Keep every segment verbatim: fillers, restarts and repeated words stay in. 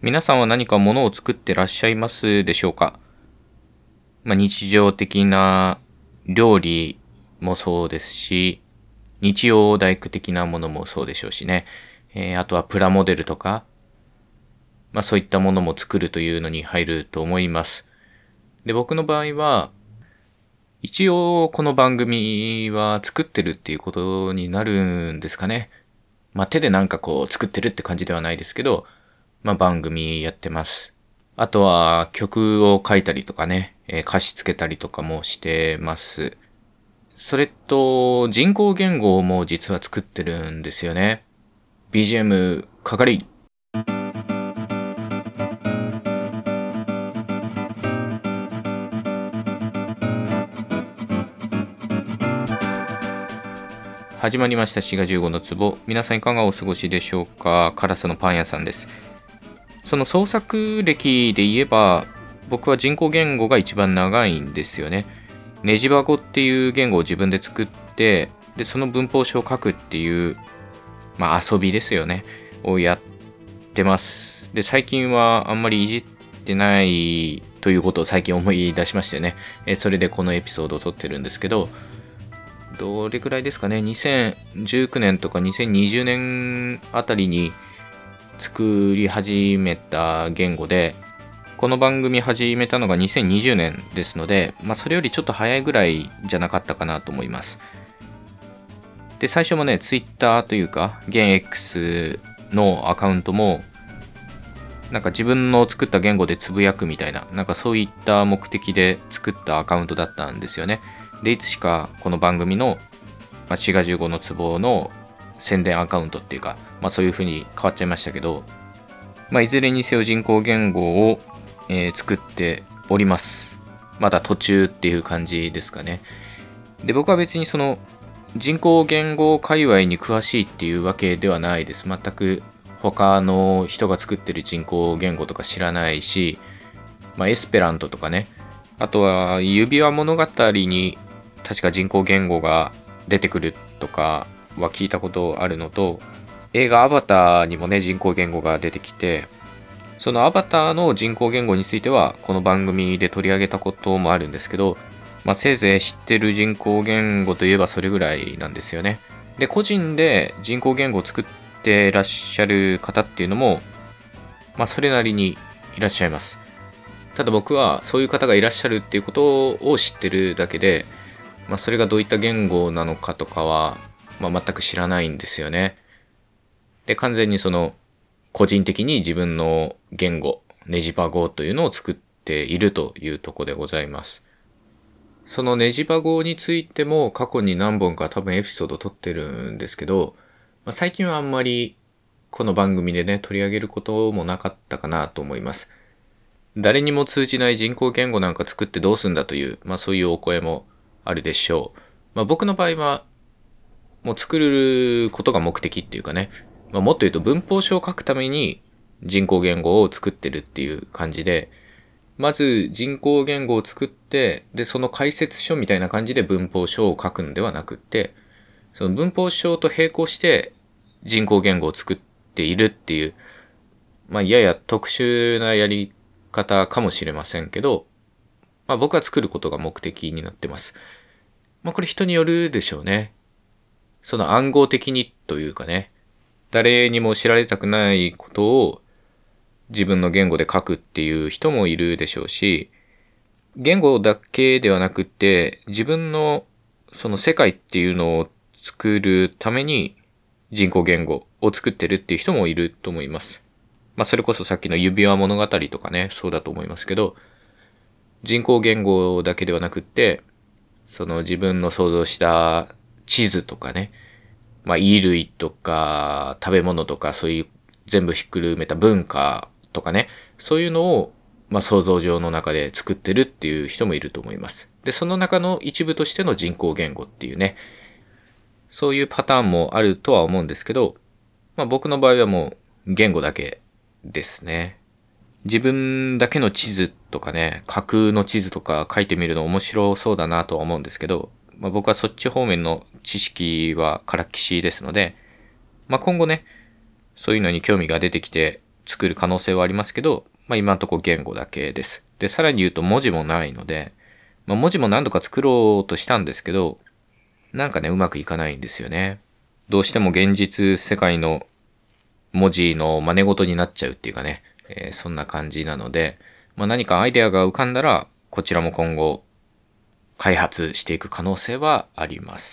皆さんは何か物を作ってらっしゃいますでしょうか？まあ、日常的な料理もそうですし、日曜大工的なものもそうでしょうしね。えー、あとはプラモデルとか、まあそういったものも作るというのに入ると思います。で、僕の場合は、一応この番組は作ってるっていうことになるんですかね。まあ手でなんかこう作ってるって感じではないですけど、まあ番組やってます。あとは曲を書いたりとかね、えー歌詞つけたりとかもしてます。それと人工言語も実は作ってるんですよね。ビージーエム かかり。始まりましたしがじゅうごの壺。皆さんいかがお過ごしでしょうか？カラスのパン屋さんです。その創作歴で言えば、僕は人工言語が一番長いんですよね。ネジバゴっていう言語を自分で作って、で、その文法書を書くっていう、まあ遊びですよね。をやってます。で、最近はあんまりいじってないということを最近思い出しましてね。えそれでこのエピソードを撮ってるんですけど、どれくらいですかね、にせんじゅうきゅうねんとかにせんにじゅうねんあたりに作り始めた言語で、この番組始めたのがにせんにじゅうねんですので、まあそれよりちょっと早いぐらいじゃなかったかなと思います。で、最初もね、Twitter というか、現 X のアカウントも、なんか自分の作った言語でつぶやくみたいな、なんかそういった目的で作ったアカウントだったんですよね。で、いつしかこの番組の、まあ、しがじゅうごの壺の宣伝アカウントっていうか、まあそういう風に変わっちゃいましたけど、まあいずれにせよ人工言語を、えー作っております。まだ途中っていう感じですかね。で、僕は別にその人工言語界隈に詳しいっていうわけではないです。全く他の人が作ってる人工言語とか知らないし、まあエスペラントとかね、あとは指輪物語に確か人工言語が出てくるとかは聞いたことあるのと、映画アバターにもね人工言語が出てきて、そのアバターの人工言語についてはこの番組で取り上げたこともあるんですけど、まあ、せいぜい知ってる人工言語といえばそれぐらいなんですよね。で、個人で人工言語を作ってらっしゃる方っていうのも、まあそれなりにいらっしゃいます。ただ僕はそういう方がいらっしゃるっていうことを知ってるだけで、まあそれがどういった言語なのかとかは、まあ、全く知らないんですよね。で、完全にその個人的に自分の言語、ネジバ語というのを作っているというところでございます。そのネジバ語についても過去に何本か多分エピソード撮ってるんですけど、まあ、最近はあんまりこの番組でね取り上げることもなかったかなと思います。誰にも通じない人工言語なんか作ってどうすんだという、まあそういうお声もあるでしょう。まあ僕の場合はもう作ることが目的っていうかね、まあ、もっと言うと文法書を書くために人工言語を作ってるっていう感じで、まず人工言語を作って、で、その解説書みたいな感じで文法書を書くんではなくって、その文法書と並行して人工言語を作っているっていう、まあ、やや特殊なやり方かもしれませんけど、まあ僕は作ることが目的になってます。まあこれ人によるでしょうね。その暗号的にというかね、誰にも知られたくないことを自分の言語で書くっていう人もいるでしょうし、言語だけではなくって自分のその世界っていうのを作るために人工言語を作ってるっていう人もいると思います。まあそれこそさっきの指輪物語とかね、そうだと思いますけど、人工言語だけではなくって、その自分の想像した地図とかね、まあ衣類とか食べ物とかそういう全部ひっくるめた文化とかね、そういうのをまあ想像上の中で作ってるっていう人もいると思います。で、その中の一部としての人工言語っていうね、そういうパターンもあるとは思うんですけど、まあ僕の場合はもう言語だけですね。自分だけの地図とかね、架空の地図とか書いてみるの面白そうだなとは思うんですけど、まあ、僕はそっち方面の知識はからっきしですので、まあ、今後ね、そういうのに興味が出てきて作る可能性はありますけど、まあ今のところ言語だけです。で、さらに言うと文字もないので、まあ文字も何度か作ろうとしたんですけど、なんかね、うまくいかないんですよね。どうしても現実世界の文字の真似事になっちゃうっていうかね、えー、そんな感じなので、まあ何かアイデアが浮かんだら、こちらも今後、開発していく可能性はあります。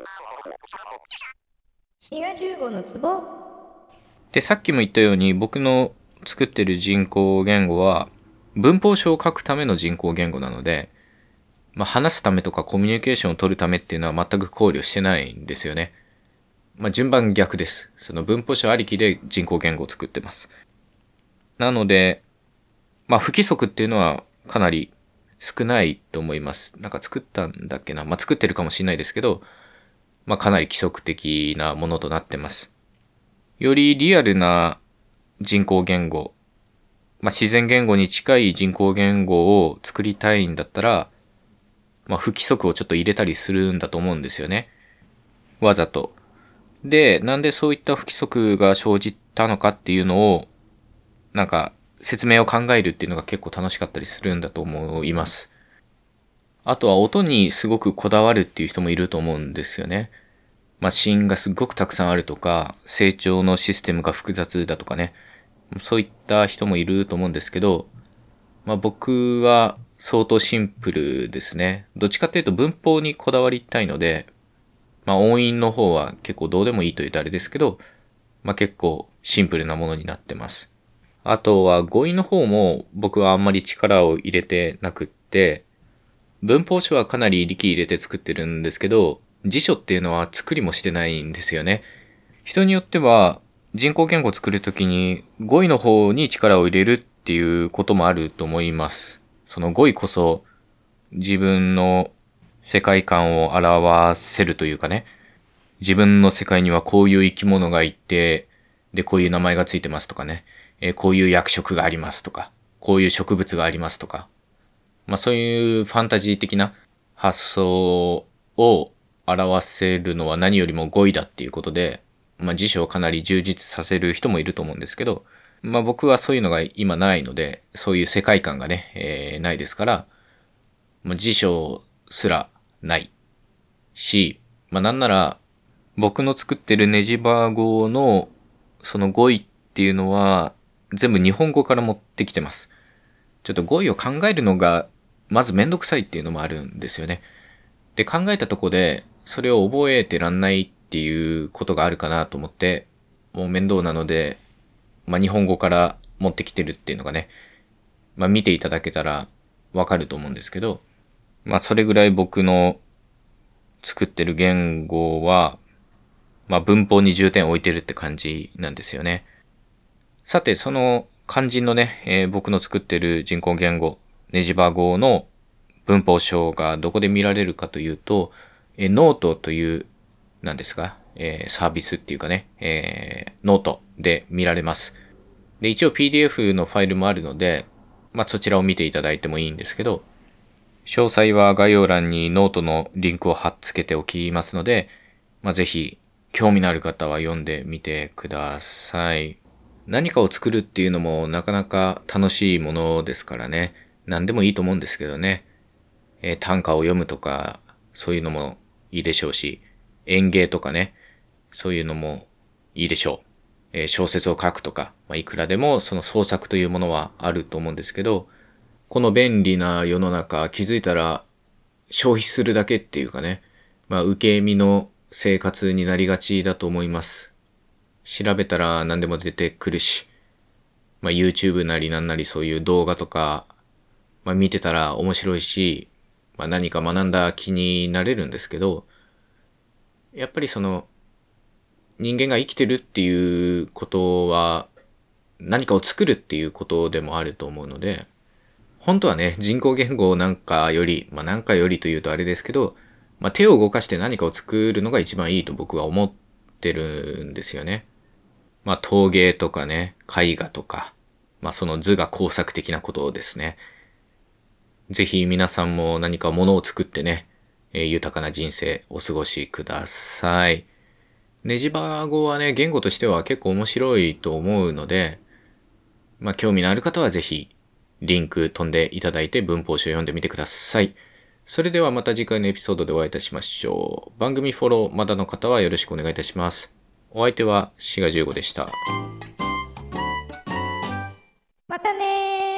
滋賀じゅうごのツボ。 で、さっきも言ったように僕の作ってる人工言語は文法書を書くための人工言語なので、まあ、話すためとかコミュニケーションを取るためっていうのは全く考慮してないんですよね。まあ、順番逆です。その文法書ありきで人工言語を作ってます。なので、まあ、不規則っていうのはかなり少ないと思います。なんか作ったんだっけな。まあ、作ってるかもしれないですけど、まあ、かなり規則的なものとなってます。よりリアルな人工言語、まあ、自然言語に近い人工言語を作りたいんだったら、まあ、不規則をちょっと入れたりするんだと思うんですよね。わざと。で、なんでそういった不規則が生じたのかっていうのを、なんか説明を考えるっていうのが結構楽しかったりするんだと思います。あとは音にすごくこだわるっていう人もいると思うんですよね。マシンがすごくたくさんあるとか、成長のシステムが複雑だとかね。そういった人もいると思うんですけど、まあ僕は相当シンプルですね。どっちかっていうと文法にこだわりたいので、まあ音韻の方は結構どうでもいいというとあれですけど、まあ結構シンプルなものになってます。あとは語彙の方も僕はあんまり力を入れてなくって、文法書はかなり力入れて作ってるんですけど、辞書っていうのは作りもしてないんですよね。人によっては人工言語を作るときに語彙の方に力を入れるっていうこともあると思います。その語彙こそ自分の世界観を表せるというかね、自分の世界にはこういう生き物がいて、で、こういう名前がついてますとかね、えーこういう役職がありますとか、こういう植物がありますとか、まあそういうファンタジー的な発想を表せるのは何よりも語彙だっていうことで、まあ辞書をかなり充実させる人もいると思うんですけど、まあ僕はそういうのが今ないので、そういう世界観がね、えーないですから、まあ、辞書すらないし、まあなんなら僕の作ってるネジバー語のその語彙っていうのは全部日本語から持ってきてます。ちょっと語彙を考えるのがまずめんどくさいっていうのもあるんですよね。で、考えたとこでそれを覚えてらんないっていうことがあるかなと思って、もう面倒なので、まあ日本語から持ってきてるっていうのがね、まあ見ていただけたらわかると思うんですけど、まあそれぐらい僕の作ってる言語は、まあ文法に重点を置いてるって感じなんですよね。さて、その肝心のね、えー僕の作ってる人工言語、ネジバ語の文法書がどこで見られるかというと、えーノートという、なんですか、えーサービスっていうかね、えーノートで見られます。で、一応 ピーディーエフ のファイルもあるので、まあそちらを見ていただいてもいいんですけど、詳細は概要欄にノートのリンクを貼っ付けておきますので、まあ、ぜひ興味のある方は読んでみてください。何かを作るっていうのもなかなか楽しいものですからね。何でもいいと思うんですけどね。えー短歌を読むとか、そういうのもいいでしょうし、演芸とかね、そういうのもいいでしょう。えー小説を書くとか、まあ、いくらでもその創作というものはあると思うんですけど、この便利な世の中、気づいたら消費するだけっていうかね、まあ受け身の生活になりがちだと思います。調べたら何でも出てくるし、まあ YouTube なりなんなりそういう動画とか、まあ見てたら面白いし、まあ何か学んだ気になれるんですけど、やっぱりその人間が生きてるっていうことは何かを作るっていうことでもあると思うので、本当はね、人工言語なんかより、まあなんかよりというとあれですけど、まあ手を動かして何かを作るのが一番いいと僕は思ってるんですよね。まあ陶芸とかね、絵画とか、まあその図画工作的なことですね。ぜひ皆さんも何か物を作ってね、えー豊かな人生お過ごしください。ネジバ語はね、言語としては結構面白いと思うので、 まあ、興味のある方はぜひリンク飛んでいただいて文法書を読んでみてください。それではまた次回のエピソードでお会いいたしましょう。番組フォローまだの方はよろしくお願いいたします。お相手はしがじゅうごでした。 またねー。